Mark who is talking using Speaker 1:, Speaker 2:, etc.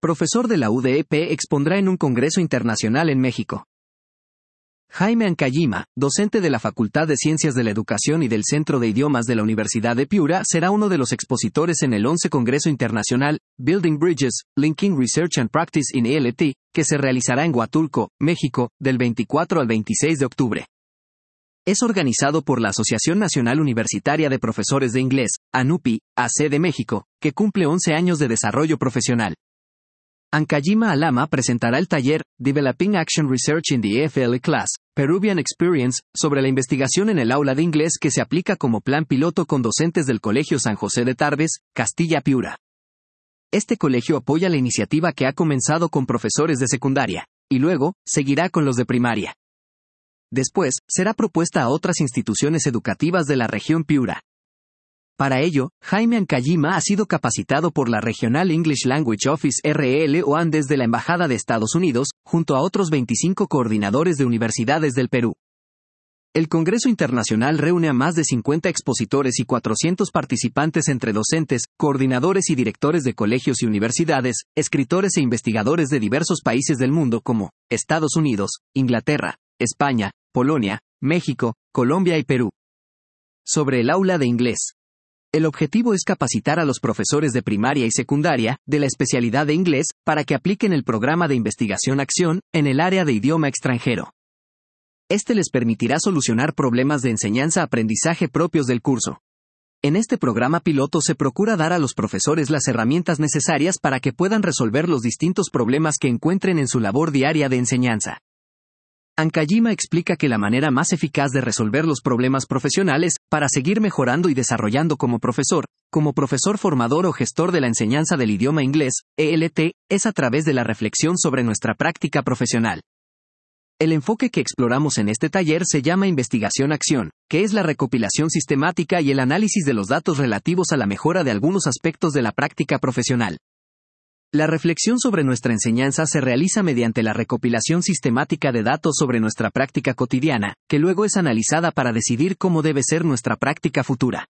Speaker 1: profesor de la UDEP, expondrá en un congreso internacional en México. Jaime Ancayima, docente de la Facultad de Ciencias de la Educación y del Centro de Idiomas de la Universidad de Piura, será uno de los expositores en el 11 Congreso Internacional, Building Bridges, Linking Research and Practice in ELT, que se realizará en Huatulco, México, del 24 al 26 de octubre. Es organizado por la Asociación Nacional Universitaria de Profesores de Inglés, ANUPI, AC de México, que cumple 11 años de desarrollo profesional. Ancayima Alama presentará el taller Developing Action Research in the EFL Class, Peruvian Experience, sobre la investigación en el aula de inglés que se aplica como plan piloto con docentes del Colegio San José de Tarbes, Castilla Piura. Este colegio apoya la iniciativa que ha comenzado con profesores de secundaria, y luego, seguirá con los de primaria. Después, será propuesta a otras instituciones educativas de la región Piura. Para ello, Jaime Ancayima ha sido capacitado por la Regional English Language Office REL-OAN desde la Embajada de Estados Unidos, junto a otros 25 coordinadores de universidades del Perú. El Congreso Internacional reúne a más de 50 expositores y 400 participantes entre docentes, coordinadores y directores de colegios y universidades, escritores e investigadores de diversos países del mundo como Estados Unidos, Inglaterra, España, Polonia, México, Colombia y Perú. Sobre el aula de inglés. El objetivo es capacitar a los profesores de primaria y secundaria, de la especialidad de inglés, para que apliquen el programa de investigación-acción, en el área de idioma extranjero. Este les permitirá solucionar problemas de enseñanza-aprendizaje propios del curso. En este programa piloto se procura dar a los profesores las herramientas necesarias para que puedan resolver los distintos problemas que encuentren en su labor diaria de enseñanza. Ancayima explica que la manera más eficaz de resolver los problemas profesionales, para seguir mejorando y desarrollando como profesor formador o gestor de la enseñanza del idioma inglés, ELT, es a través de la reflexión sobre nuestra práctica profesional. El enfoque que exploramos en este taller se llama investigación-acción, que es la recopilación sistemática y el análisis de los datos relativos a la mejora de algunos aspectos de la práctica profesional. La reflexión sobre nuestra enseñanza se realiza mediante la recopilación sistemática de datos sobre nuestra práctica cotidiana, que luego es analizada para decidir cómo debe ser nuestra práctica futura.